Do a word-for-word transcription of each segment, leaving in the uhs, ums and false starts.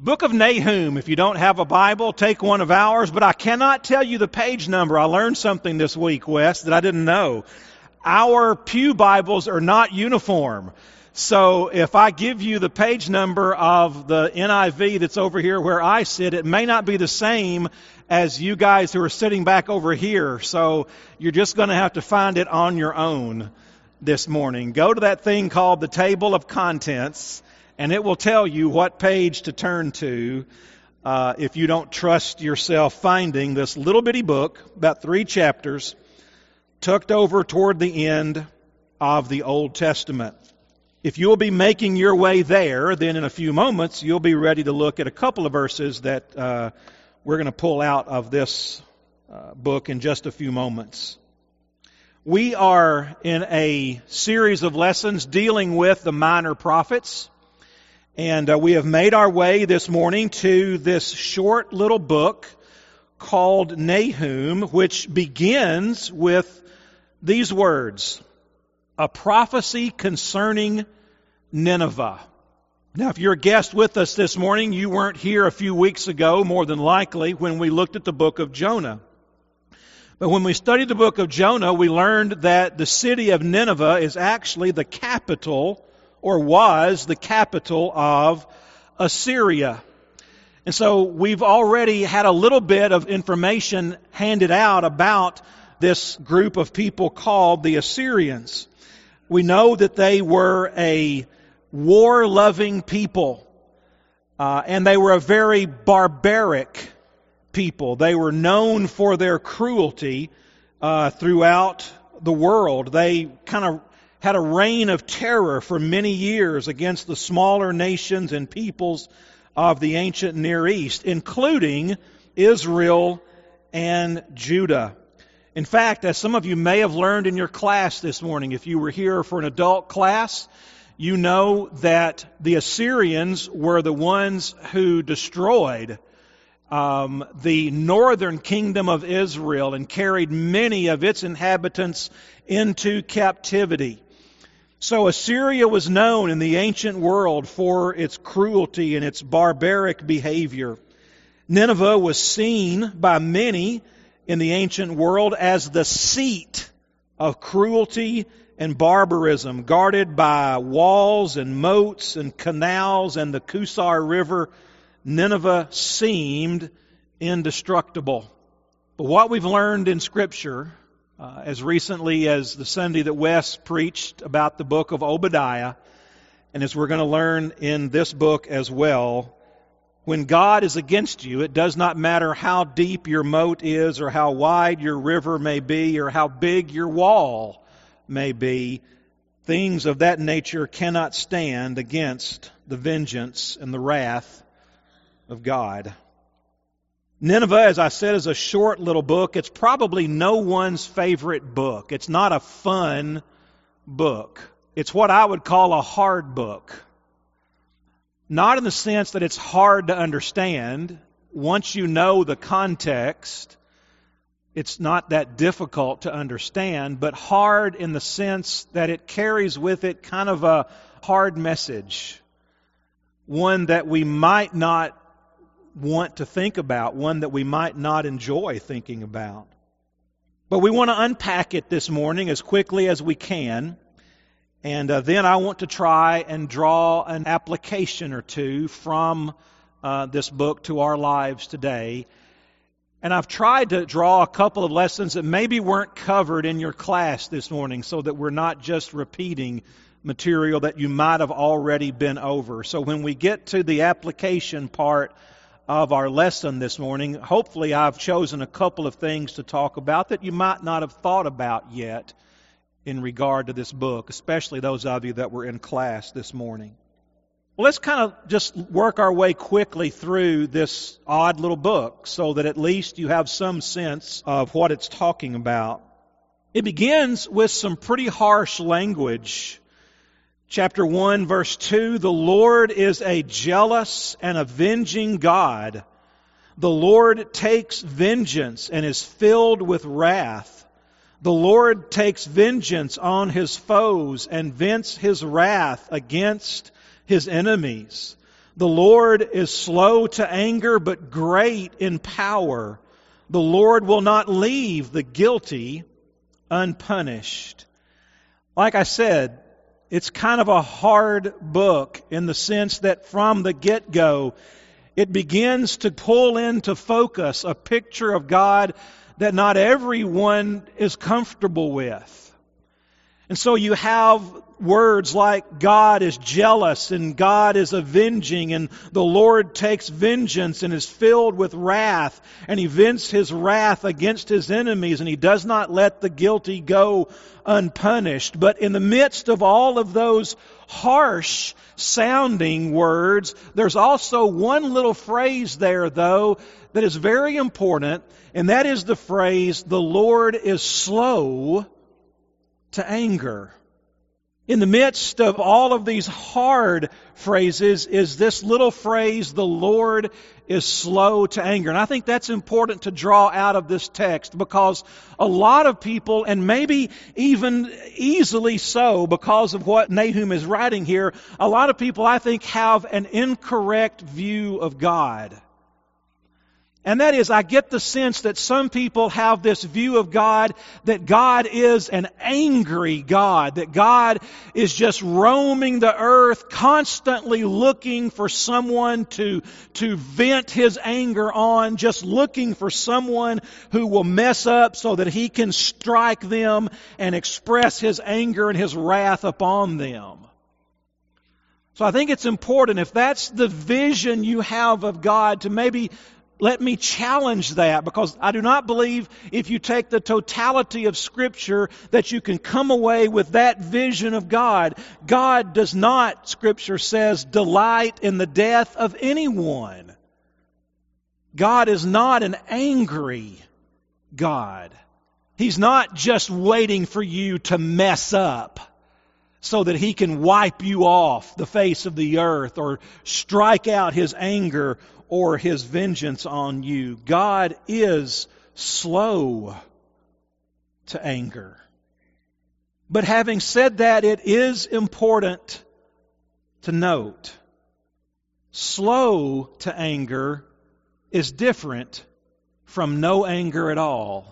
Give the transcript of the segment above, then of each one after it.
Book of Nahum. If you don't have a Bible, take one of ours, but I cannot tell you the page number. I learned something this week, Wes, that I didn't know. Our pew Bibles are not uniform. So if I give you the page number of the N I V that's over here where I sit, it may not be the same as you guys who are sitting back over here. So you're just going to have to find it on your own this morning. Go to that thing called the Table of Contents, and it will tell you what page to turn to uh, if you don't trust yourself finding this little bitty book, about three chapters, tucked over toward the end of the Old Testament. If you'll be making your way there, then in a few moments you'll be ready to look at a couple of verses that uh, we're going to pull out of this uh, book in just a few moments. We are in a series of lessons dealing with the minor prophets. And uh, we have made our way this morning to this short little book called Nahum, which begins with these words, a prophecy concerning Nineveh. Now, if you're a guest with us this morning, you weren't here a few weeks ago, more than likely, when we looked at the book of Jonah. But when we studied the book of Jonah, we learned that the city of Nineveh is actually the capital or was the capital of Assyria. And so we've already had a little bit of information handed out about this group of people called the Assyrians. We know that they were a war-loving people, uh, and they were a very barbaric people. They were known for their cruelty uh, throughout the world. They kind of had a reign of terror for many years against the smaller nations and peoples of the ancient Near East, including Israel and Judah. In fact, as some of you may have learned in your class this morning, if you were here for an adult class, you know that the Assyrians were the ones who destroyed um, the northern kingdom of Israel and carried many of its inhabitants into captivity. So Assyria was known in the ancient world for its cruelty and its barbaric behavior. Nineveh was seen by many in the ancient world as the seat of cruelty and barbarism, guarded by walls and moats and canals and the Kusar River. Nineveh seemed indestructible. But what we've learned in Scripture, Uh, as recently as the Sunday that Wes preached about the book of Obadiah, and as we're going to learn in this book as well, when God is against you, it does not matter how deep your moat is or how wide your river may be or how big your wall may be, things of that nature cannot stand against the vengeance and the wrath of God. Nineveh, as I said, is a short little book. It's probably no one's favorite book. It's not a fun book. It's what I would call a hard book. Not in the sense that it's hard to understand. Once you know the context, it's not that difficult to understand, but hard in the sense that it carries with it kind of a hard message. One that we might not want to think about, one that we might not enjoy thinking about. But we want to unpack it this morning as quickly as we can, and uh, then I want to try and draw an application or two from uh, this book to our lives today. And I've tried to draw a couple of lessons that maybe weren't covered in your class this morning, so that we're not just repeating material that you might have already been over. So when we get to the application part of our lesson this morning, hopefully I've chosen a couple of things to talk about that you might not have thought about yet in regard to this book, especially those of you that were in class this morning. Well, let's kind of just work our way quickly through this odd little book so that at least you have some sense of what it's talking about. It begins with some pretty harsh language. Chapter one, verse two, the Lord is a jealous and avenging God. The Lord takes vengeance and is filled with wrath. The Lord takes vengeance on His foes and vents His wrath against His enemies. The Lord is slow to anger, but great in power. The Lord will not leave the guilty unpunished. Like I said, it's kind of a hard book in the sense that from the get-go, it begins to pull into focus a picture of God that not everyone is comfortable with. And so you have words like God is jealous and God is avenging and the Lord takes vengeance and is filled with wrath and He vents His wrath against His enemies and He does not let the guilty go unpunished. But in the midst of all of those harsh sounding words, there's also one little phrase there, though, that is very important, and that is the phrase, the Lord is slow to anger. In the midst of all of these hard phrases is this little phrase, the Lord is slow to anger. And I think that's important to draw out of this text because a lot of people, and maybe even easily so because of what Nahum is writing here, a lot of people I think have an incorrect view of God. And that is, I get the sense that some people have this view of God, that God is an angry God, that God is just roaming the earth, constantly looking for someone to, to vent His anger on, just looking for someone who will mess up so that He can strike them and express His anger and His wrath upon them. So I think it's important, if that's the vision you have of God, to maybe let me challenge that, because I do not believe if you take the totality of Scripture that you can come away with that vision of God. God does not, Scripture says, delight in the death of anyone. God is not an angry God. He's not just waiting for you to mess up so that He can wipe you off the face of the earth or strike out His anger or His vengeance on you. God is slow to anger. But having said that, it is important to note, slow to anger is different from no anger at all.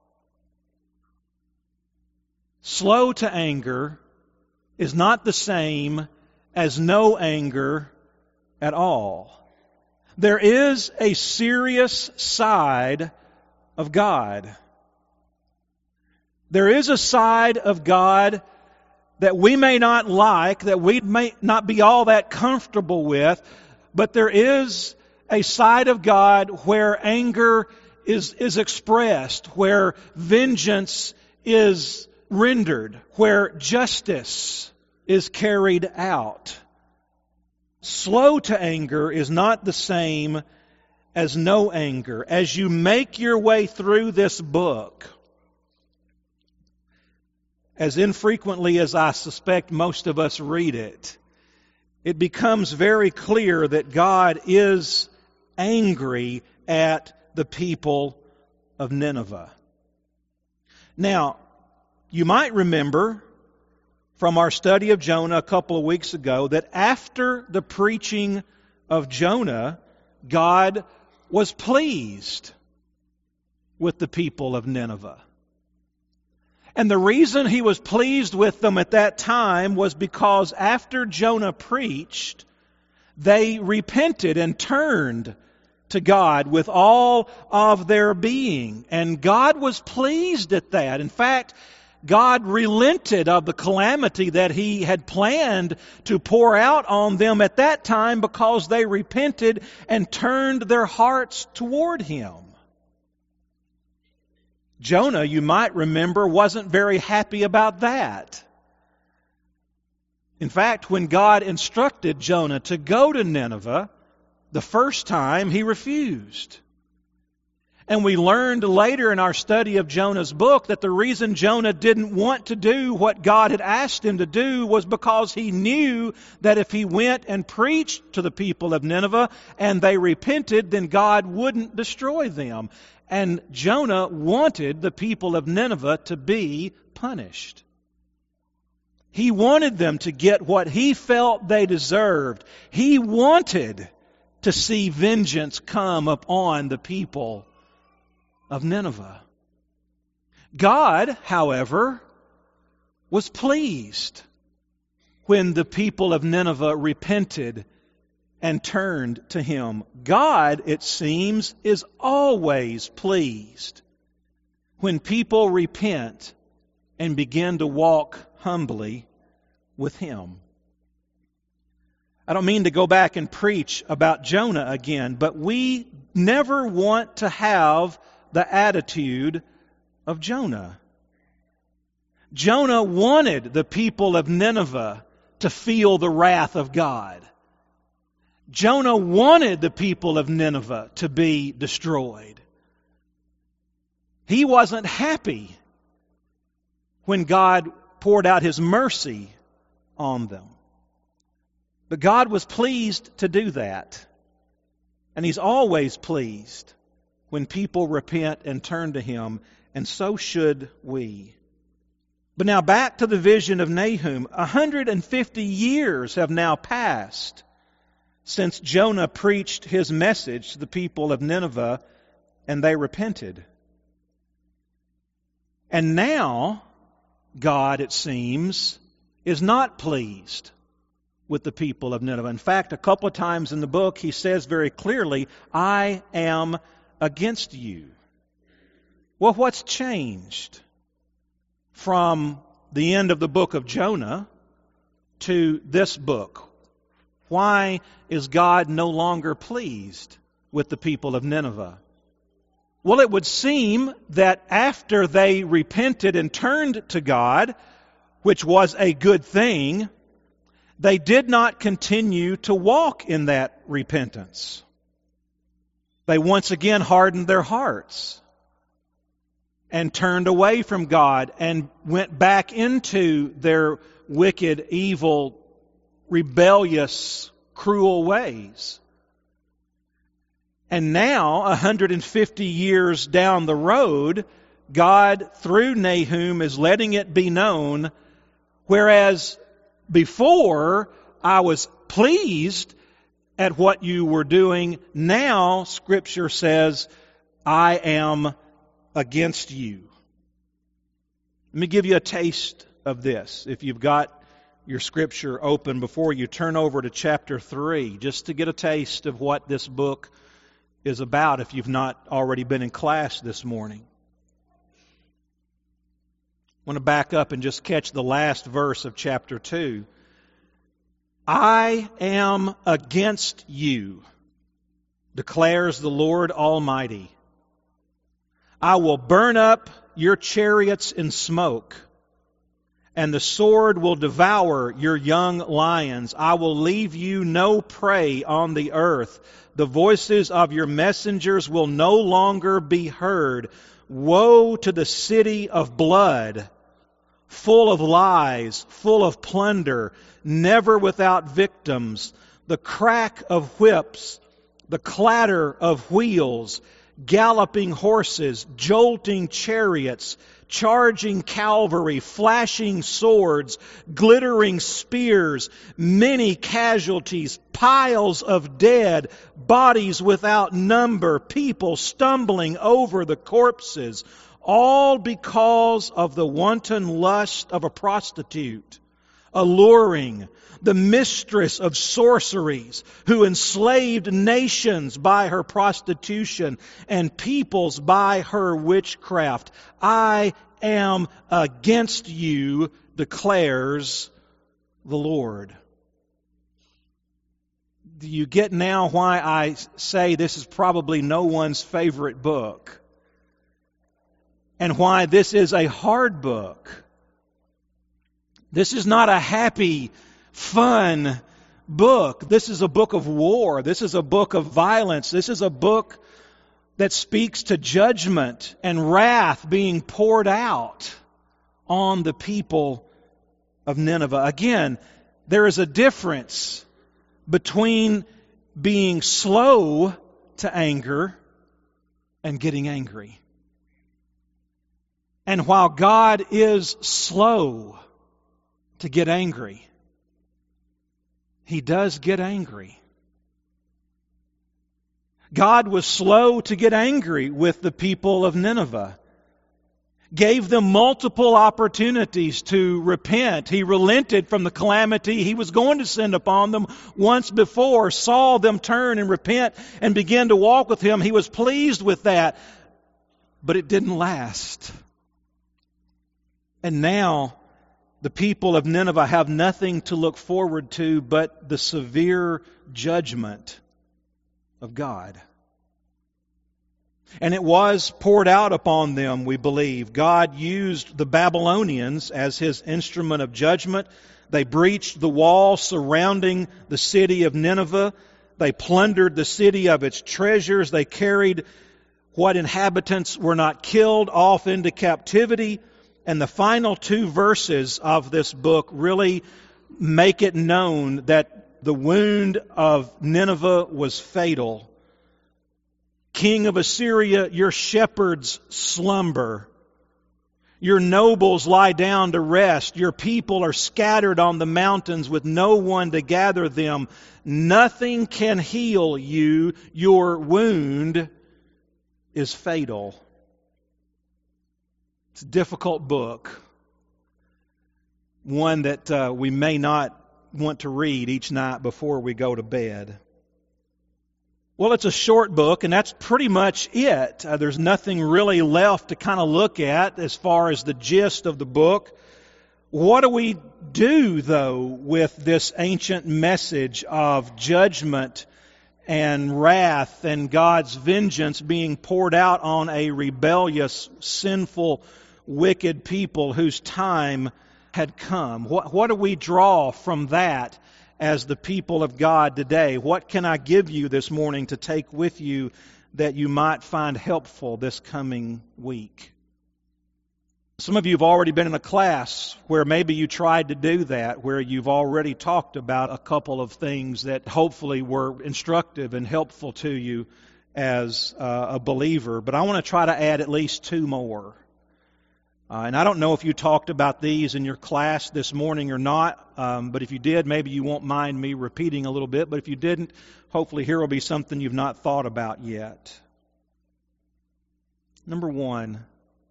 Slow to anger is not the same as no anger at all. There is a serious side of God. There is a side of God that we may not like, that we may not be all that comfortable with, but there is a side of God where anger is, is expressed, where vengeance is rendered, where justice is carried out. Slow to anger is not the same as no anger. As you make your way through this book, as infrequently as I suspect most of us read it, it becomes very clear that God is angry at the people of Nineveh. Now, you might remember from our study of Jonah a couple of weeks ago that after the preaching of Jonah, God was pleased with the people of Nineveh. And the reason He was pleased with them at that time was because after Jonah preached, they repented and turned to God with all of their being. And God was pleased at that. In fact, God relented of the calamity that He had planned to pour out on them at that time because they repented and turned their hearts toward Him. Jonah, you might remember, wasn't very happy about that. In fact, when God instructed Jonah to go to Nineveh, the first time he refused. And we learned later in our study of Jonah's book that the reason Jonah didn't want to do what God had asked him to do was because he knew that if he went and preached to the people of Nineveh and they repented, then God wouldn't destroy them. And Jonah wanted the people of Nineveh to be punished. He wanted them to get what he felt they deserved. He wanted to see vengeance come upon the people of Nineveh. God, however, was pleased when the people of Nineveh repented and turned to Him. God, it seems, is always pleased when people repent and begin to walk humbly with Him. I don't mean to go back and preach about Jonah again, but we never want to have the attitude of Jonah. Jonah wanted the people of Nineveh to feel the wrath of God. Jonah wanted the people of Nineveh to be destroyed. He wasn't happy when God poured out His mercy on them. But God was pleased to do that. And He's always pleased when people repent and turn to Him, and so should we. But now back to the vision of Nahum. one hundred fifty years have now passed since Jonah preached his message to the people of Nineveh, and they repented. And now, God, it seems, is not pleased with the people of Nineveh. In fact, a couple of times in the book, He says very clearly, I am against you. Well, what's changed from the end of the book of Jonah to this book? Why is God no longer pleased with the people of Nineveh? Well, it would seem that after they repented and turned to God, which was a good thing, they did not continue to walk in that repentance. They once again hardened their hearts and turned away from God and went back into their wicked, evil, rebellious, cruel ways. And now, one hundred fifty years down the road, God, through Nahum, is letting it be known, whereas before I was pleased at what you were doing, now Scripture says, I am against you. Let me give you a taste of this. If you've got your Scripture open before you, turn over to chapter three, just to get a taste of what this book is about if you've not already been in class this morning. I want to back up and just catch the last verse of chapter two. I am against you, declares the Lord Almighty. I will burn up your chariots in smoke, and the sword will devour your young lions. I will leave you no prey on the earth. The voices of your messengers will no longer be heard. Woe to the city of blood, full of lies, full of plunder, never without victims, the crack of whips, the clatter of wheels, galloping horses, jolting chariots, charging cavalry, flashing swords, glittering spears, many casualties, piles of dead, bodies without number, people stumbling over the corpses, all because of the wanton lust of a prostitute, alluring, the mistress of sorceries, who enslaved nations by her prostitution and peoples by her witchcraft. I am against you, declares the Lord. Do you get now why I say this is probably no one's favorite book? And why this is a hard book? This is not a happy, fun book. This is a book of war. This is a book of violence. This is a book that speaks to judgment and wrath being poured out on the people of Nineveh. Again, there is a difference between being slow to anger and getting angry. And while God is slow to get angry. He does get angry. God was slow to get angry with the people of Nineveh. Gave them multiple opportunities to repent. He relented from the calamity he was going to send upon them once before, saw them turn and repent and begin to walk with Him. He was pleased with that, but it didn't last. And now the people of Nineveh have nothing to look forward to but the severe judgment of God. And it was poured out upon them, we believe. God used the Babylonians as His instrument of judgment. They breached the wall surrounding the city of Nineveh. They plundered the city of its treasures. They carried what inhabitants were not killed off into captivity. And the final two verses of this book really make it known that the wound of Nineveh was fatal. King of Assyria, your shepherds slumber. Your nobles lie down to rest. Your people are scattered on the mountains with no one to gather them. Nothing can heal you. Your wound is fatal. It's a difficult book. One that uh, we may not want to read each night before we go to bed. Well, it's a short book, and that's pretty much it. Uh, there's nothing really left to kind of look at as far as the gist of the book. What do we do, though, with this ancient message of judgment and wrath and God's vengeance being poured out on a rebellious, sinful, wicked people whose time had come? What, what do we draw from that as the people of God today? What can I give you this morning to take with you that you might find helpful this coming week? Some of you have already been in a class where maybe you tried to do that, where you've already talked about a couple of things that hopefully were instructive and helpful to you as uh, a believer. But I want to try to add at least two more. Uh, and I don't know if you talked about these in your class this morning or not, um, but if you did, maybe you won't mind me repeating a little bit. But if you didn't, hopefully here will be something you've not thought about yet. Number one,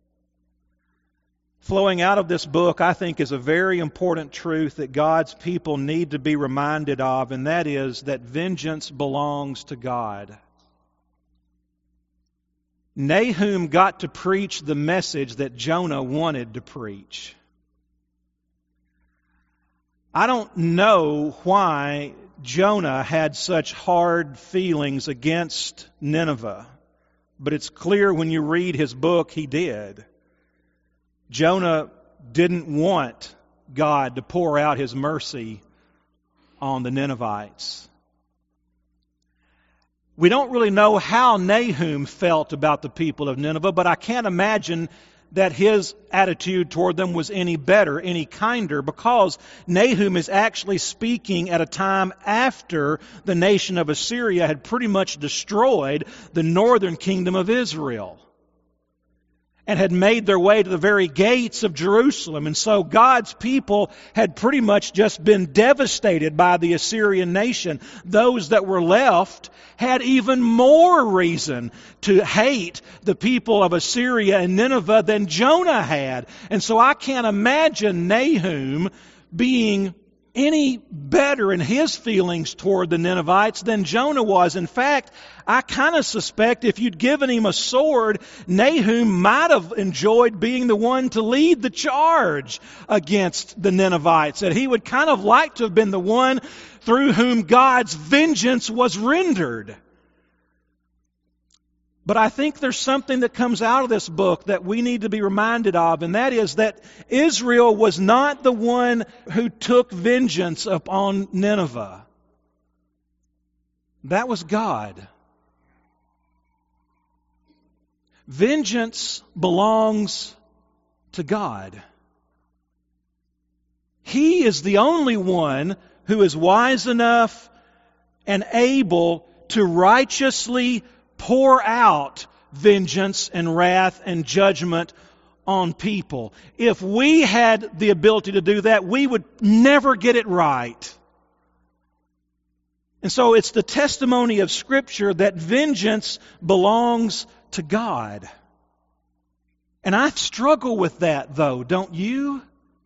flowing out of this book, I think, is a very important truth that God's people need to be reminded of, and that is that vengeance belongs to God. Nahum got to preach the message that Jonah wanted to preach. I don't know why Jonah had such hard feelings against Nineveh, but it's clear when you read his book, he did. Jonah didn't want God to pour out His mercy on the Ninevites. We don't really know how Nahum felt about the people of Nineveh, but I can't imagine that his attitude toward them was any better, any kinder, because Nahum is actually speaking at a time after the nation of Assyria had pretty much destroyed the northern kingdom of Israel and had made their way to the very gates of Jerusalem. And so God's people had pretty much just been devastated by the Assyrian nation. Those that were left had even more reason to hate the people of Assyria and Nineveh than Jonah had. And so I can't imagine Nahum being any better in his feelings toward the Ninevites than Jonah was. In fact, I kind of suspect if you'd given him a sword, Nahum might have enjoyed being the one to lead the charge against the Ninevites. That he would kind of like to have been the one through whom God's vengeance was rendered. But I think there's something that comes out of this book that we need to be reminded of, and that is that Israel was not the one who took vengeance upon Nineveh. That was God. Vengeance belongs to God. He is the only one who is wise enough and able to righteously pour out vengeance and wrath and judgment on people. If we had the ability to do that, we would never get it right. And so it's the testimony of Scripture that vengeance belongs to God. And I struggle with that, though, don't you?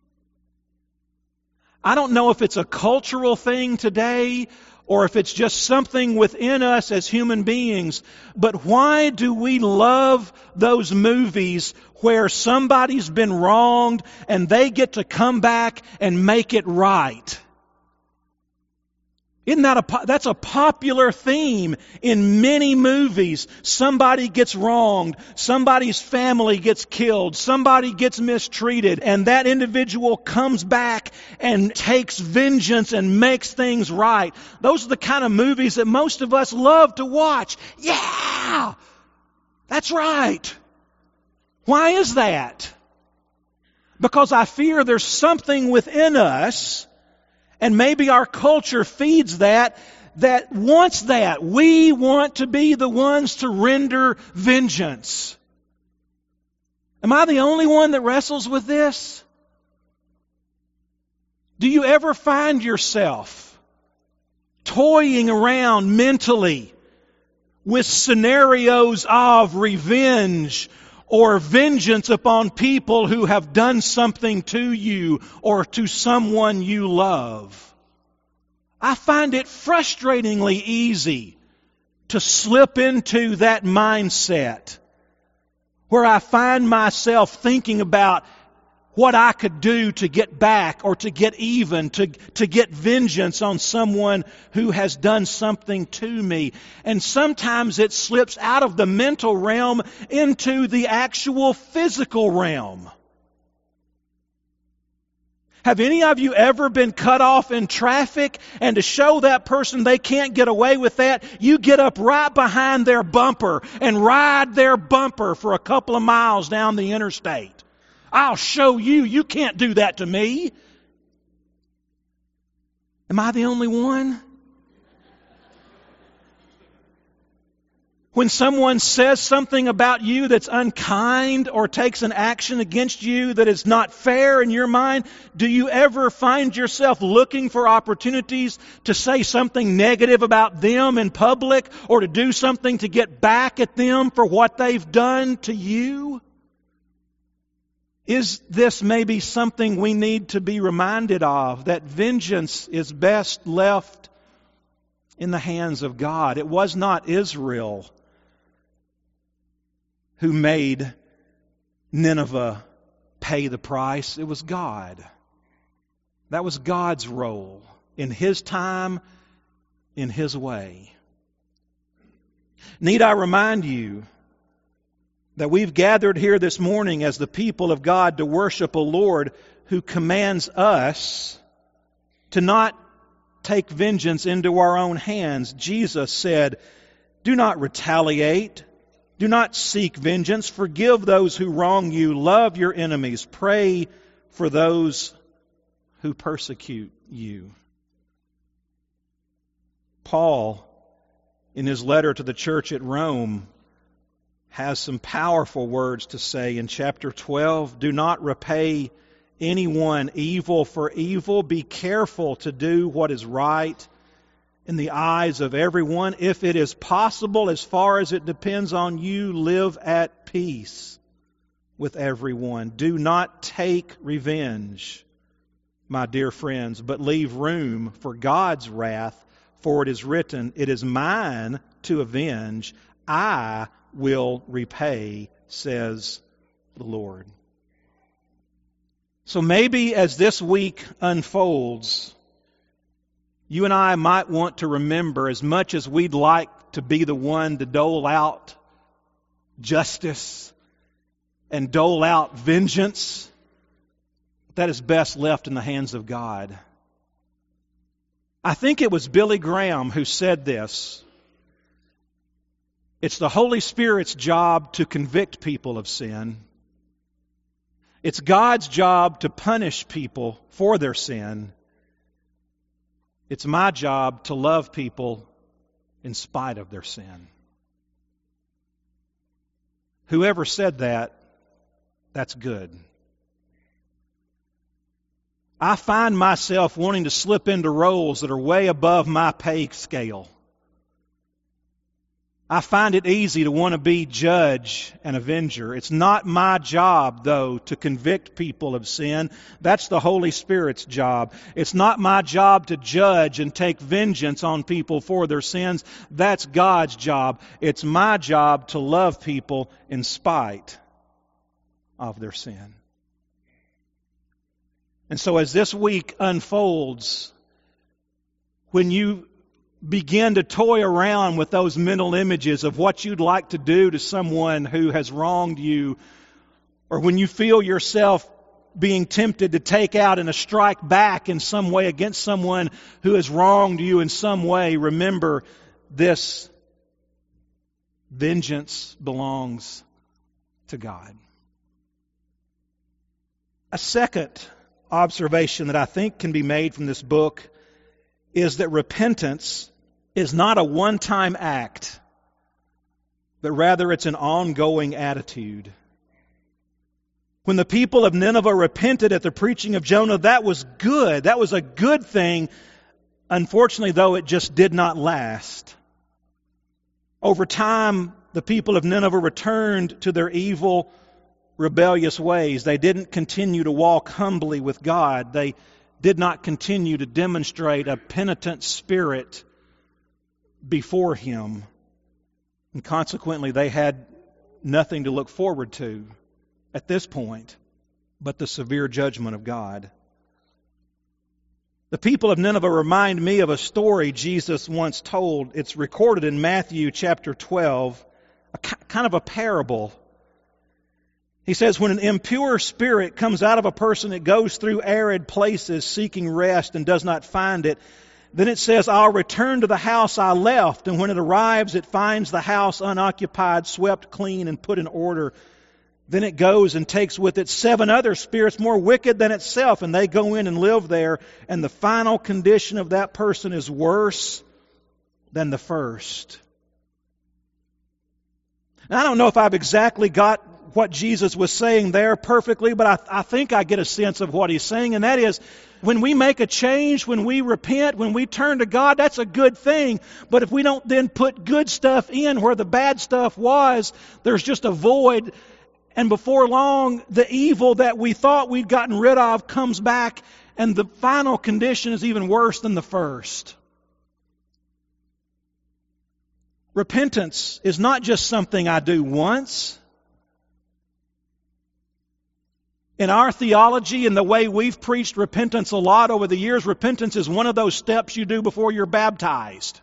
I don't know if it's a cultural thing today or if it's just something within us as human beings, but why do we love those movies where somebody's been wronged and they get to come back and make it right? Isn't that a, that's a popular theme in many movies. Somebody gets wronged, somebody's family gets killed, somebody gets mistreated, and that individual comes back and takes vengeance and makes things right. Those are the kind of movies that most of us love to watch. Yeah! That's right. Why is that? Because I fear there's something within us, and maybe our culture feeds that, that wants that. We want to be the ones to render vengeance. Am I the only one that wrestles with this? Do you ever find yourself toying around mentally with scenarios of revenge or vengeance upon people who have done something to you or to someone you love? I find it frustratingly easy to slip into that mindset where I find myself thinking about what I could do to get back or to get even, to, to get vengeance on someone who has done something to me. And sometimes it slips out of the mental realm into the actual physical realm. Have any of you ever been cut off in traffic, and to show that person they can't get away with that, you get up right behind their bumper and ride their bumper for a couple of miles down the interstate? I'll show you. You can't do that to me. Am I the only one? When someone says something about you that's unkind or takes an action against you that is not fair in your mind, do you ever find yourself looking for opportunities to say something negative about them in public or to do something to get back at them for what they've done to you? Is this maybe something we need to be reminded of, that vengeance is best left in the hands of God? It was not Israel who made Nineveh pay the price. It was God. That was God's role in His time, in His way. Need I remind you that we've gathered here this morning as the people of God to worship a Lord who commands us to not take vengeance into our own hands. Jesus said, "Do not retaliate. Do not seek vengeance. Forgive those who wrong you. Love your enemies. Pray for those who persecute you." Paul, in his letter to the church at Rome, has some powerful words to say in chapter twelve. Do not repay anyone evil for evil. Be careful to do what is right in the eyes of everyone. If it is possible, as far as it depends on you, live at peace with everyone. Do not take revenge, my dear friends, but leave room for God's wrath, for it is written, "It is mine to avenge. I will repay, says the Lord." So maybe as this week unfolds, you and I might want to remember, as much as we'd like to be the one to dole out justice and dole out vengeance, that is best left in the hands of God. I think it was Billy Graham who said this. It's the Holy Spirit's job to convict people of sin. It's God's job to punish people for their sin. It's my job to love people in spite of their sin. Whoever said that, that's good. I find myself wanting to slip into roles that are way above my pay scale. I find it easy to want to be judge and avenger. It's not my job, though, to convict people of sin. That's the Holy Spirit's job. It's not my job to judge and take vengeance on people for their sins. That's God's job. It's my job to love people in spite of their sin. And so as this week unfolds, when you begin to toy around with those mental images of what you'd like to do to someone who has wronged you, or when you feel yourself being tempted to take out and a strike back in some way against someone who has wronged you in some way, remember this: vengeance belongs to God. A second observation that I think can be made from this book is that repentance is not a one-time act, but rather it's an ongoing attitude. When the people of Nineveh repented at the preaching of Jonah, that was good. That was a good thing. Unfortunately, though, it just did not last. Over time, the people of Nineveh returned to their evil, rebellious ways. They didn't continue to walk humbly with God. They did not continue to demonstrate a penitent spirit before Him. And consequently, they had nothing to look forward to at this point but the severe judgment of God. The people of Nineveh remind me of a story Jesus once told. It's recorded in Matthew chapter twelve, a kind of a parable. He says, when an impure spirit comes out of a person, it goes through arid places seeking rest and does not find it. Then it says, I'll return to the house I left. And when it arrives, it finds the house unoccupied, swept clean, and put in order. Then it goes and takes with it seven other spirits more wicked than itself, and they go in and live there. And the final condition of that person is worse than the first. Now, I don't know if I've exactly got what Jesus was saying there perfectly, but I, I think I get a sense of what He's saying, and that is, when we make a change, when we repent, when we turn to God, that's a good thing. But if we don't then put good stuff in where the bad stuff was, there's just a void. And before long, the evil that we thought we'd gotten rid of comes back, and the final condition is even worse than the first. Repentance is not just something I do once. In our theology and the way we've preached repentance a lot over the years, repentance is one of those steps you do before you're baptized.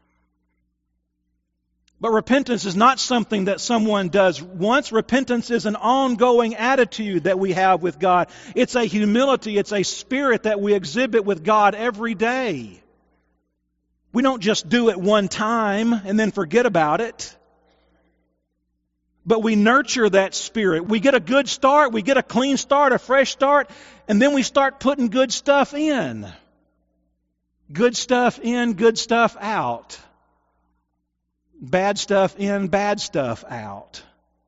But repentance is not something that someone does once. Repentance is an ongoing attitude that we have with God. It's a humility, it's a spirit that we exhibit with God every day. We don't just do it one time and then forget about it. But we nurture that spirit. We get a good start, we get a clean start, a fresh start, and then we start putting good stuff in. Good stuff in, good stuff out. Bad stuff in, bad stuff out.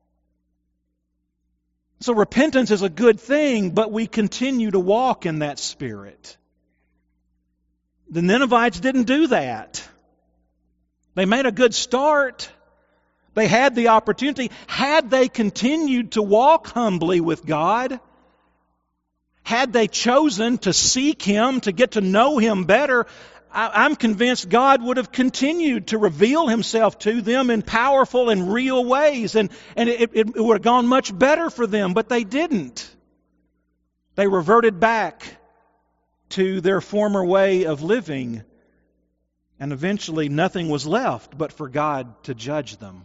So repentance is a good thing, but we continue to walk in that spirit. The Ninevites didn't do that. They made a good start. They had the opportunity. Had they continued to walk humbly with God, had they chosen to seek Him, to get to know Him better, I'm convinced God would have continued to reveal Himself to them in powerful and real ways, and, and it, it, it would have gone much better for them, but they didn't. They reverted back to their former way of living, and eventually nothing was left but for God to judge them.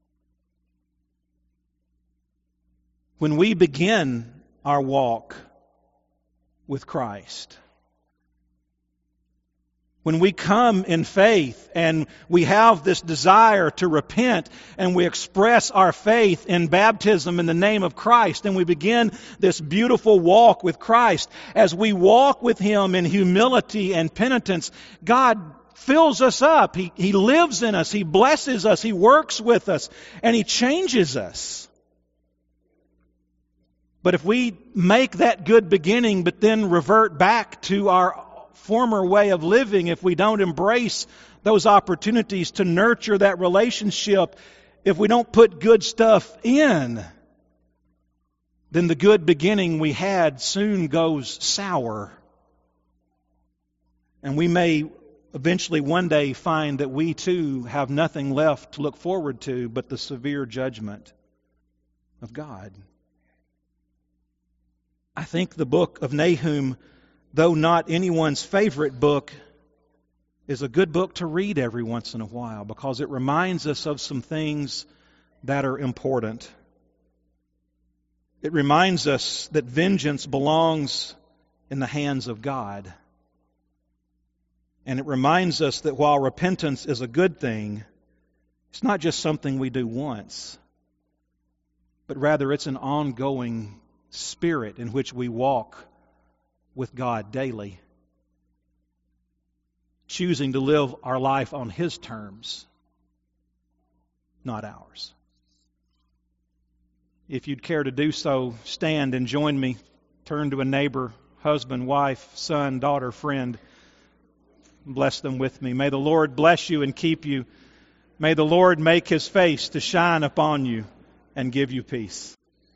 When we begin our walk with Christ, when we come in faith and we have this desire to repent and we express our faith in baptism in the name of Christ, and we begin this beautiful walk with Christ, as we walk with Him in humility and penitence, God fills us up. He, He lives in us. He blesses us. He works with us. And He changes us. But if we make that good beginning but then revert back to our former way of living, if we don't embrace those opportunities to nurture that relationship, if we don't put good stuff in, then the good beginning we had soon goes sour. And we may eventually one day find that we too have nothing left to look forward to but the severe judgment of God. I think the book of Nahum, though not anyone's favorite book, is a good book to read every once in a while because it reminds us of some things that are important. It reminds us that vengeance belongs in the hands of God. And it reminds us that while repentance is a good thing, it's not just something we do once, but rather it's an ongoing spirit in which we walk with God daily, choosing to live our life on His terms, not ours. If you'd care to do so, stand and join me. Turn to a neighbor, husband, wife, son, daughter, friend. Bless them with me. May the Lord bless you and keep you. May the Lord make His face to shine upon you and give you peace.